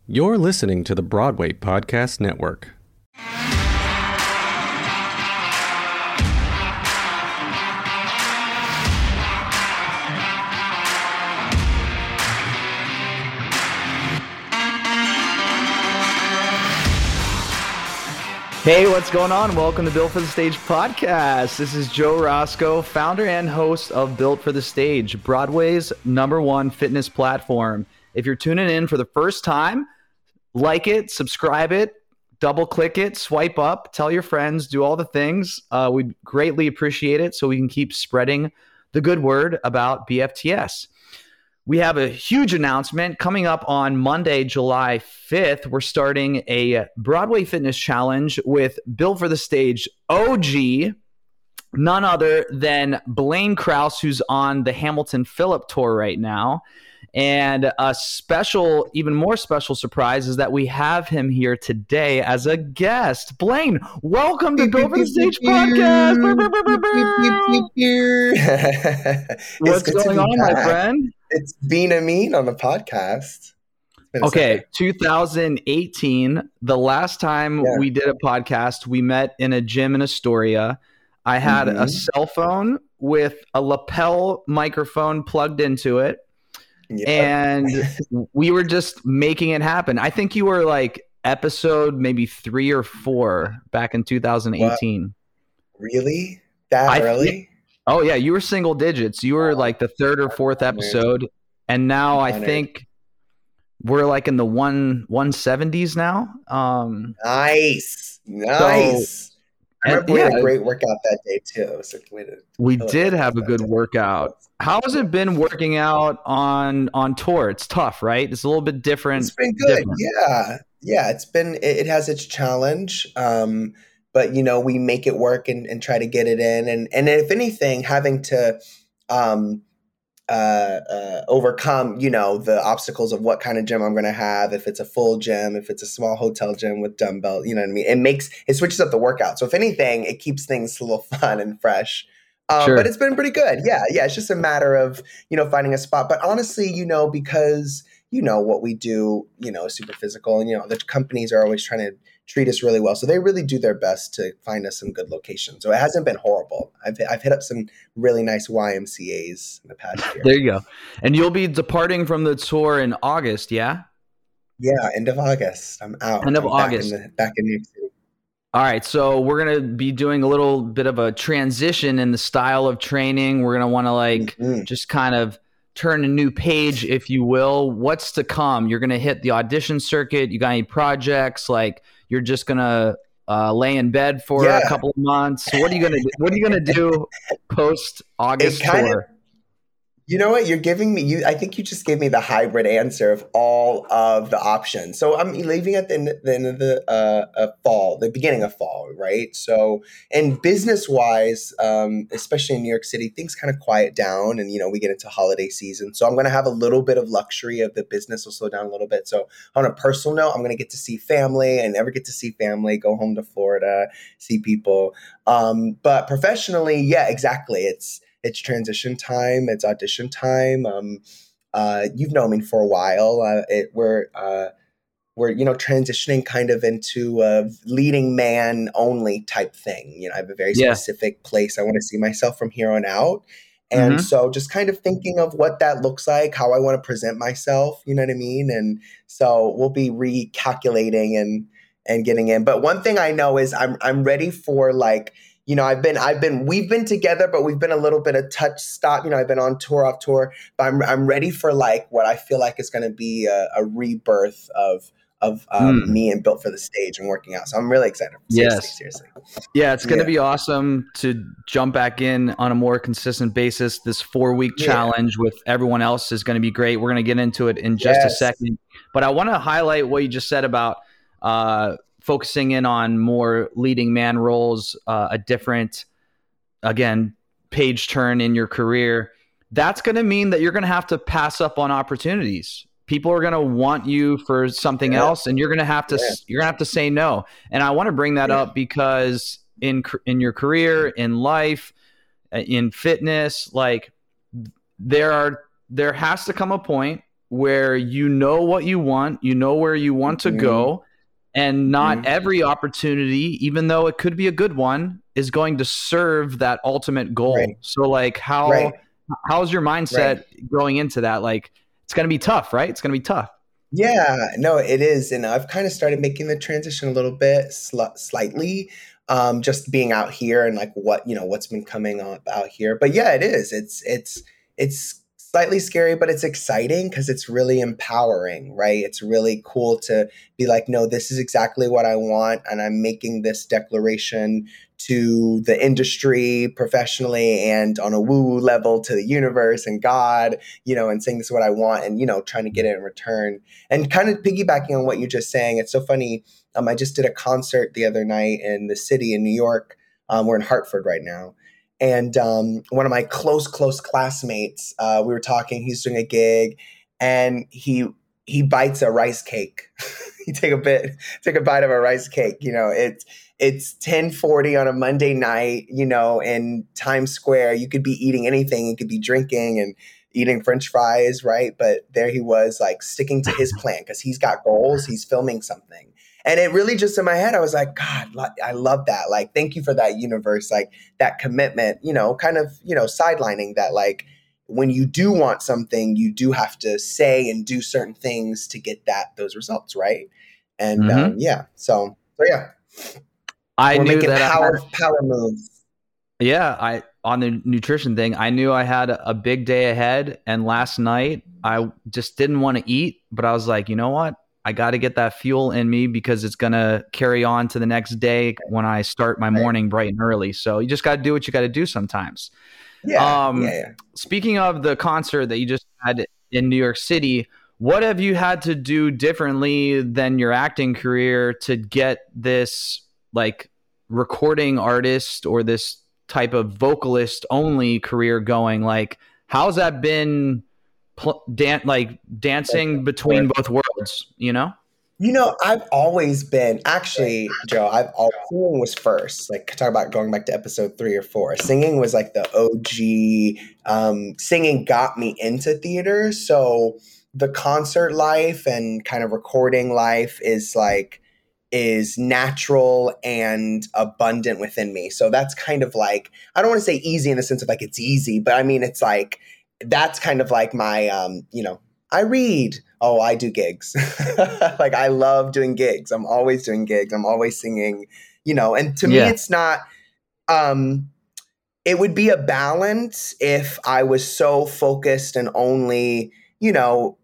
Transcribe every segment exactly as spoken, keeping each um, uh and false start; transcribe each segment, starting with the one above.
You're listening to the Broadway Podcast Network. Hey, what's going on? Welcome to Built for the Stage podcast. This is Joe Roscoe, founder and host of Built for the Stage, Broadway's number one fitness platform. If you're tuning in for the first time, like it, subscribe it, double click it, swipe up, tell your friends, do all the things. Uh, we'd greatly appreciate it so we can keep spreading the good word about B F T S. We have a huge announcement coming up on Monday, July fifth. We're starting a Broadway Fitness Challenge with Built for the Stage O G, none other than Blaine Krause, who's on the Hamilton Phillip tour right now. And a special, even more special surprise is that we have him here today as a guest. Blaine, welcome to Built for the Stage podcast. What's going on, my friend? It's Bean Amin on the podcast. Okay, two thousand eighteen, the last time yeah. we did a podcast, we met in a gym in Astoria. I had mm-hmm. a cell phone with a lapel microphone plugged into it, yeah. and we were just making it happen. I think you were like episode maybe three or four back in two thousand eighteen. What? Really? That I early? Th- Oh, yeah. You were single digits. You were like the third or fourth episode. And now I think we're like in the one, one seventies now. Um, nice. Nice. So, I remember we yeah, had a great workout that day, too. So we we did have a good day. workout. How has it been working out on on tour? It's tough, right? It's a little bit different. It's been good. Different. Yeah. Yeah. It's been, it, it has its challenge. Um, But, you know, we make it work and, and try to get it in. And, and if anything, having to um, uh, uh, overcome, you know, the obstacles of what kind of gym I'm going to have, if it's a full gym, if it's a small hotel gym with dumbbell, you know what I mean? It makes, it switches up the workout. So if anything, it keeps things a little fun and fresh. Um, sure. But it's been pretty good. Yeah. Yeah. It's just a matter of, you know, finding a spot. But honestly, you know, because, you know, what we do, you know, is super physical and, you know, the companies are always trying to treat us really well. So they really do their best to find us some good locations. So it hasn't been horrible. I've I've hit up some really nice Y M C As in the past year. There you go. And you'll be departing from the tour in August, yeah? Yeah, end of August. I'm out. End of I'm August. Back in, the, back in New York City. All right. So we're going to be doing a little bit of a transition in the style of training. We're going to want to like mm-hmm. just kind of turn a new page, if you will. What's to come? You're going to hit the audition circuit. You got any projects? Like you're just going to uh, lay in bed for yeah. a couple of months. What are you going to do? What are you going to do post August tour? Of, you know what? You're giving me, you. I think you just gave me the hybrid answer of all of the options. So I'm leaving at the end, the end of the uh, uh, fall, the beginning of fall, right? So, and business wise, um, especially in New York City, things kind of quiet down and, you know, we get into holiday season. So I'm going to have a little bit of luxury of the business will slow down a little bit. So on a personal note, I'm going to get to see family. I never get to see family, go home to Florida, see people. Um, but professionally, yeah, exactly. It's, It's transition time. It's audition time. Um, uh, you've known me for a while. Uh, it, we're uh, we're you know transitioning kind of into a leading man only type thing. You know, I have a very yeah. specific place I want to see myself from here on out. And mm-hmm. so, just kind of thinking of what that looks like, how I want to present myself. You know what I mean? And so we'll be recalculating and and getting in. But one thing I know is I'm I'm ready for like. You know, I've been, I've been, we've been together, but we've been a little bit of touch stop. You know, I've been on tour, off tour, but I'm, I'm ready for like what I feel like is going to be a, a rebirth of, of um, mm. me and Built for the Stage and working out. So I'm really excited. Seriously, yes. seriously. Yeah, it's going to yeah. be awesome to jump back in on a more consistent basis. This four week yeah. challenge with everyone else is going to be great. We're going to get into it in just yes. a second, but I want to highlight what you just said about, uh, focusing in on more leading man roles, uh, a different, again, page turn in your career. That's going to mean that you're going to have to pass up on opportunities. People are going to want you for something yeah. else, and you're going to have to yeah. you're going to have to say no. And I want to bring that yeah. up because in in your career, in life, in fitness, like there are there has to come a point where you know what you want, you know where you want to Mhm. go, and not Mhm. every opportunity, even though it could be a good one, is going to serve that ultimate goal. Right. So like how Right. how's your mindset Right. going into that? Like it's going to be tough, right? It's going to be tough. Yeah, no, it is. And I've kind of started making the transition a little bit sl- slightly, um, just being out here and like what, you know, what's been coming up out here. But yeah, it is. It's, it's, it's slightly scary, but it's exciting because it's really empowering, right? It's really cool to be like, no, this is exactly what I want. And I'm making this declaration to the industry professionally and on a woo-woo level to the universe and God, you know, and saying this is what I want and, you know, trying to get it in return. And kind of piggybacking on what you're just saying, it's so funny. Um, I just did a concert the other night in the city in New York. Um, we're in Hartford right now. And um, one of my close, close classmates, uh, we were talking, he's doing a gig and he he bites a rice cake. He take a bit, take a bite of a rice cake. You know, it's it's ten forty on a Monday night, you know, in Times Square. You could be eating anything. You could be drinking and eating French fries, right? But there he was, like sticking to his plan because he's got goals. He's filming something. And it really just in my head, I was like, God, I love that. Like, thank you for that universe, like that commitment, you know, kind of, you know, sidelining that, like, when you do want something, you do have to say and do certain things to get that, those results, right? And Mhm. um, yeah, so, so yeah, I we're knew making that I power, had, power moves. yeah, I on the nutrition thing, I knew I had a big day ahead. And last night I just didn't want to eat, but I was like, you know what? I got to get that fuel in me because it's going to carry on to the next day when I start my Right. morning bright and early. So you just got to do what you got to do sometimes. Yeah, Um, yeah, yeah. Speaking of the concert that you just had in New York City, what have you had to do differently than your acting career to get this like recording artist or this type of vocalist only career going? Like, how's that been pl- dan- like dancing between both worlds, you know? You know, I've always been actually, Joe. I've always singing was first. Like talk about going back to episode three or four. Singing was like the O G. Um, singing got me into theater. So the concert life and kind of recording life is like is natural and abundant within me. So that's kind of like I don't want to say easy in the sense of like it's easy, but I mean it's like that's kind of like my um, you know. I read. Oh, I do gigs. Like I love doing gigs. I'm always doing gigs. I'm always singing, you know, and to me Yeah. it's not um it would be a balance if I was so focused and only, you know,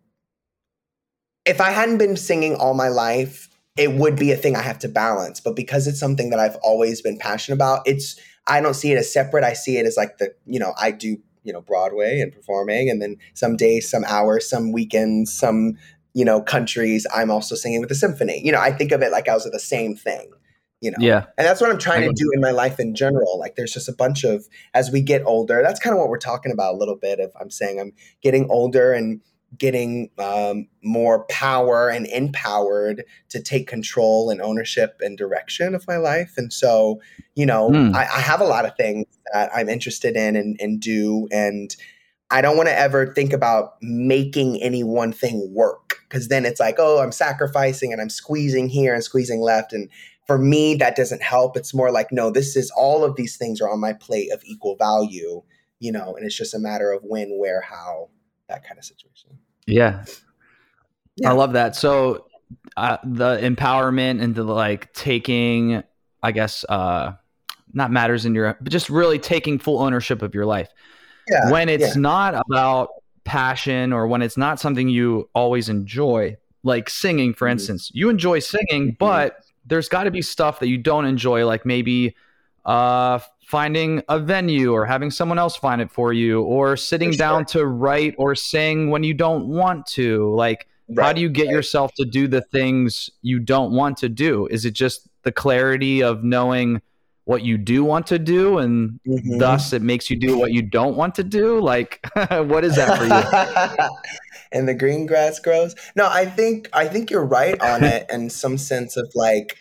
if I hadn't been singing all my life, it would be a thing I have to balance. But because it's something that I've always been passionate about, it's I don't see it as separate. I see it as like the, you know, I do you know, Broadway and performing. And then some days, some hours, some weekends, some, you know, countries, I'm also singing with the symphony. You know, I think of it like I was at the same thing, you know. Yeah. And that's what I'm trying I to get do in my life in general. Like there's just a bunch of, as we get older, that's kind of what we're talking about a little bit of, I'm saying I'm getting older and getting um, more power and empowered to take control and ownership and direction of my life. And so, you know, Mm. I, I have a lot of things that I'm interested in and, and do. And I don't want to ever think about making any one thing work because then it's like, oh, I'm sacrificing and I'm squeezing here and squeezing left. And for me, that doesn't help. It's more like, no, this is all of these things are on my plate of equal value, you know, and it's just a matter of when, where, how, that kind of situation. Yeah. Yeah. I love that. So uh, the empowerment and the like taking, I guess, uh, not matters in your, but just really taking full ownership of your life. Yeah. When it's yeah. not about passion or when it's not something you always enjoy, like singing, for Mhm. instance, you enjoy singing, Mhm. but there's got to be stuff that you don't enjoy, like maybe uh, finding a venue or having someone else find it for you or sitting For down sure. to write or sing when you don't want to. Like, how Right, do you get right. yourself to do the things you don't want to do? Is it just the clarity of knowing what you do want to do and Mhm. thus it makes you do what you don't want to do? Like, what is that for you? And the green grass grows. No, I think I think you're right on it in some sense of like,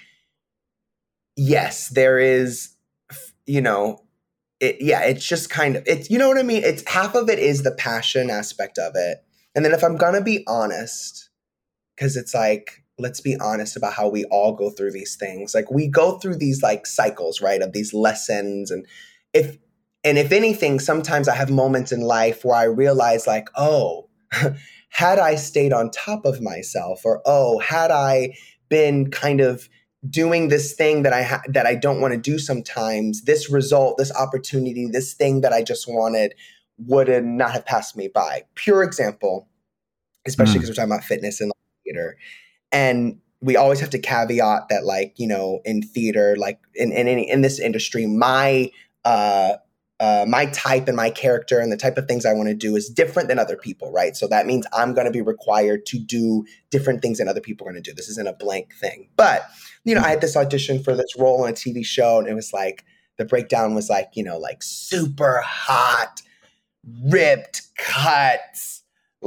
yes, there is, you know, it, yeah, it's just kind of it's you know what I mean. It's half of it is the passion aspect of it, And then if I'm going to be honest, because it's like, let's be honest about how we all go through these things. Like we go through these like cycles, right, of these lessons. And if, and if anything, sometimes I have moments in life where I realize like, oh, had I stayed on top of myself, or, oh, had I been kind of doing this thing that I ha- that I don't want to do sometimes, this result, this opportunity, this thing that I just wanted would not have passed me by. Pure example, especially because mm. we're talking about fitness and theater. And we always have to caveat that, like, you know, in theater, like in in any, in this industry, my uh, uh, my type and my character and the type of things I want to do is different than other people, right? So that means I'm going to be required to do different things than other people are going to do. This isn't a blank thing. But, you know, I had this audition for this role on a T V show, and it was like, the breakdown was like, you know, like super hot, ripped cuts,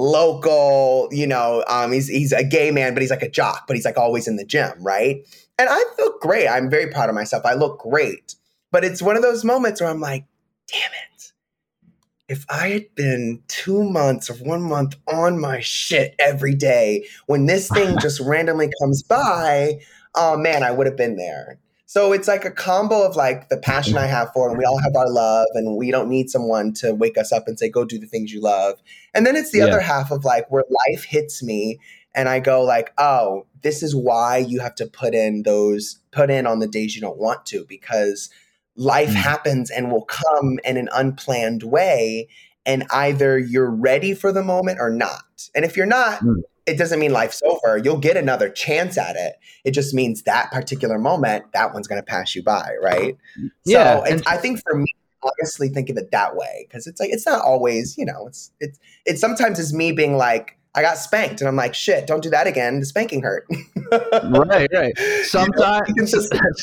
local, you know, um, he's he's a gay man, but he's like a jock, but he's like always in the gym, right? And I feel great. I'm very proud of myself. I look great. But it's one of those moments where I'm like, damn it. If I had been two months or one month on my shit every day, when this thing just randomly comes by, oh man, I would have been there. So it's like a combo of like the passion I have for it, and we all have our love, and we don't need someone to wake us up and say, go do the things you love. And then it's the yeah. other half of like where life hits me and I go like, oh, this is why you have to put in those, put in on the days you don't want to, because life mm. happens and will come in an unplanned way. And either you're ready for the moment or not. And if you're not, mm. it doesn't mean life's over. You'll get another chance at it. It just means that particular moment, that one's going to pass you by, right? Yeah. So it's, I think for me, honestly, think of it that way, because it's like, it's not always, you know, it's it's it's sometimes it's me being like, I got spanked, and I'm like, shit, don't do that again. The spanking hurt. right, right. Sometimes,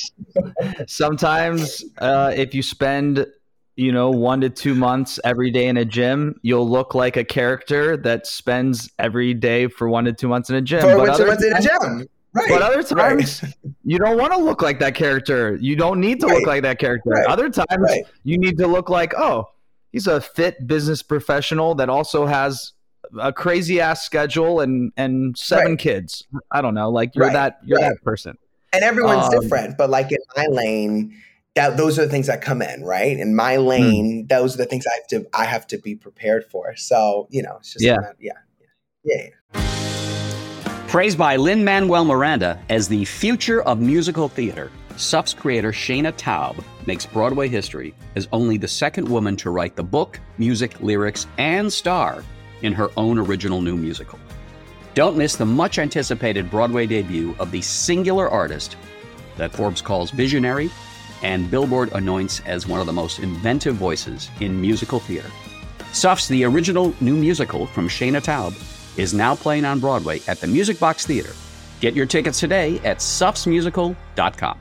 sometimes uh, if you spend, you know, one to two months every day in a gym, you'll look like a character that spends every day for one to two months in a gym. For but two months in a gym. Right. But other times, right. you don't want to look like that character. You don't need to right. look like that character. Right. Other times, right. you need to look like, oh, he's a fit business professional that also has a crazy ass schedule and and seven right. kids. I don't know. Like you're right. that you're right. that person. And everyone's um, different. But like in my lane, that those are the things that come in, right? In my lane, mm. those are the things I have to I have to be prepared for. So, you know, it's just yeah. Kinda, yeah. Yeah. yeah. Praised by Lin-Manuel Miranda as the future of musical theater, S U F's creator Shayna Taub makes Broadway history as only the second woman to write the book, music, lyrics, and star in her own original new musical. Don't miss the much-anticipated Broadway debut of the singular artist that Forbes calls visionary and Billboard anoints as one of the most inventive voices in musical theater. S U F's The Original New Musical from Shayna Taub is now playing on Broadway at the Music Box Theater. Get your tickets today at suffs musical dot com.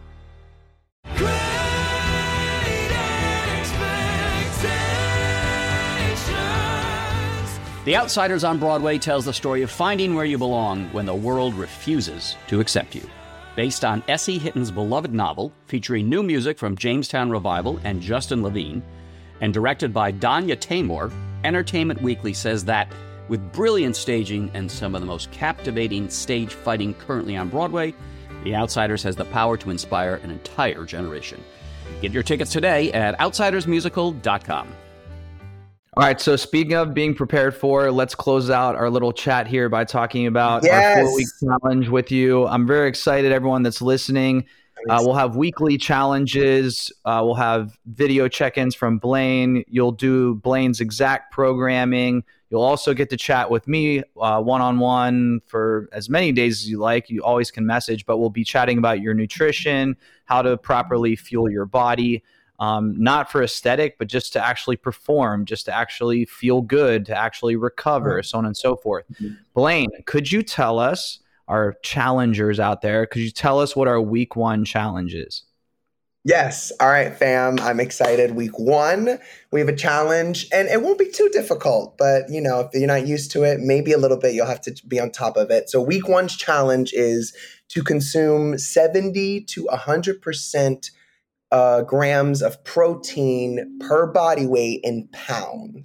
The Outsiders on Broadway tells the story of finding where you belong when the world refuses to accept you. Based on S E. Hitton's beloved novel, featuring new music from Jamestown Revival and Justin Levine, and directed by Danya Taymor, Entertainment Weekly says that with brilliant staging and some of the most captivating stage fighting currently on Broadway, The Outsiders has the power to inspire an entire generation. Get your tickets today at outsiders musical dot com. All right, so speaking of being prepared for, let's close out our little chat here by talking about yes. our four-week challenge with you. I'm very excited, everyone that's listening. Uh, we'll have weekly challenges. Uh, we'll have video check-ins from Blaine. You'll do Blaine's exact programming. You'll also get to chat with me uh, one-on-one for as many days as you like. You always can message, but we'll be chatting about your nutrition, how to properly fuel your body, um, not for aesthetic, but just to actually perform, just to actually feel good, to actually recover, so on and so forth. Mm-hmm. Blaine, could you tell us, our challengers out there, could you tell us what our week one challenge is? Yes. All right, fam. I'm excited. Week one, we have a challenge, and it won't be too difficult, but you know, if you're not used to it, maybe a little bit, you'll have to be on top of it. So week one's challenge is to consume seventy to one hundred percent uh, grams of protein per body weight in pounds.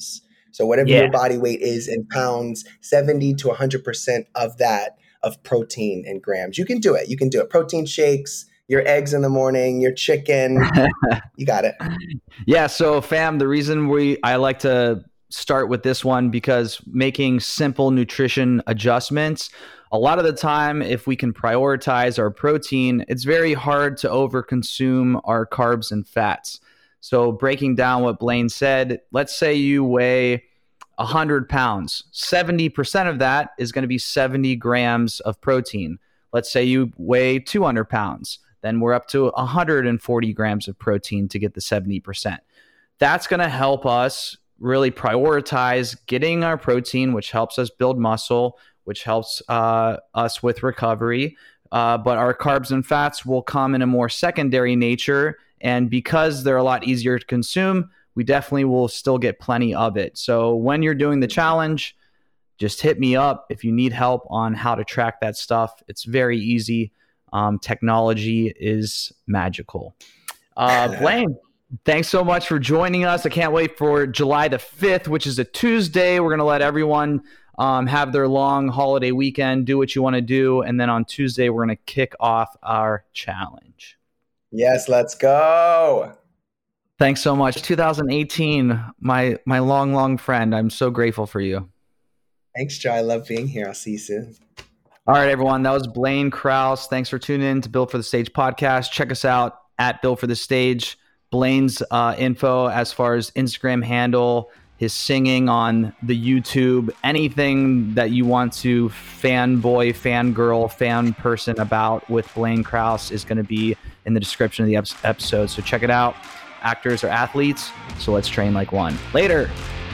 So whatever Yeah. your body weight is in pounds, seventy to one hundred percent of that of protein in grams. You can do it. You can do it. Protein shakes, your eggs in the morning, your chicken. You got it. Yeah. So fam, the reason we I like to start with this one because making simple nutrition adjustments, a lot of the time, if we can prioritize our protein, it's very hard to overconsume our carbs and fats. So breaking down what Blaine said, let's say you weigh one hundred pounds. seventy percent of that is going to be seventy grams of protein. Let's say you weigh two hundred pounds. Then we're up to one hundred forty grams of protein to get the seventy percent. That's going to help us really prioritize getting our protein, which helps us build muscle, which helps uh, us with recovery. Uh, but our carbs and fats will come in a more secondary nature. And because they're a lot easier to consume, we definitely will still get plenty of it. So when you're doing the challenge, just hit me up if you need help on how to track that stuff. It's very easy. Um, technology is magical. Uh, Blaine, thanks so much for joining us. I can't wait for July the fifth, which is a Tuesday. We're going to let everyone um, have their long holiday weekend, do what you want to do. And then on Tuesday, we're going to kick off our challenge. Yes, let's go. Thanks so much. two thousand eighteen, my my long, long friend. I'm so grateful for you. Thanks, Joe. I love being here. I'll see you soon. All right, everyone. That was Blaine Krause. Thanks for tuning in to Built for the Stage podcast. Check us out at Built for the Stage. Blaine's uh, info as far as Instagram handle, his singing on the YouTube, anything that you want to fanboy, fangirl, fan person about with Blaine Krause is going to be in the description of the ep- episode. So check it out. Actors are athletes, so let's train like one. Later.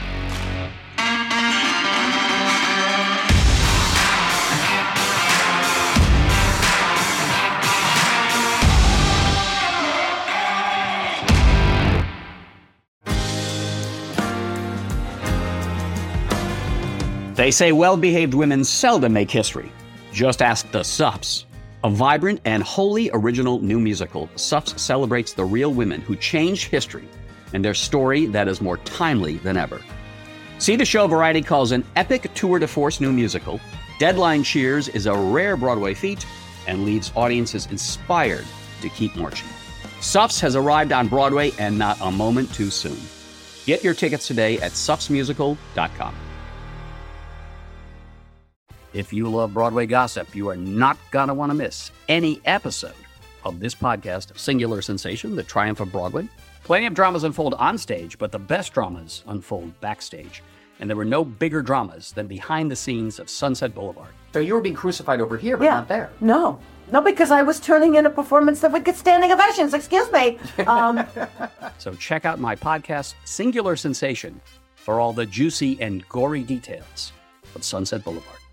They say well-behaved women seldom make history. Just ask the Sups. A vibrant and wholly original new musical, Sups celebrates the real women who changed history and their story that is more timely than ever. See the show Variety calls an epic tour de force new musical. Deadline cheers is a rare Broadway feat and leaves audiences inspired to keep marching. Sups has arrived on Broadway and not a moment too soon. Get your tickets today at sups musical dot com. If you love Broadway gossip, you are not going to want to miss any episode of this podcast, Singular Sensation, The Triumph of Broadway. Plenty of dramas unfold on stage, but the best dramas unfold backstage. And there were no bigger dramas than behind the scenes of Sunset Boulevard. So you were being crucified over here, but yeah. not there. No. No, because I was turning in a performance that would get standing ovations. Excuse me. Um, So check out my podcast, Singular Sensation, for all the juicy and gory details of Sunset Boulevard.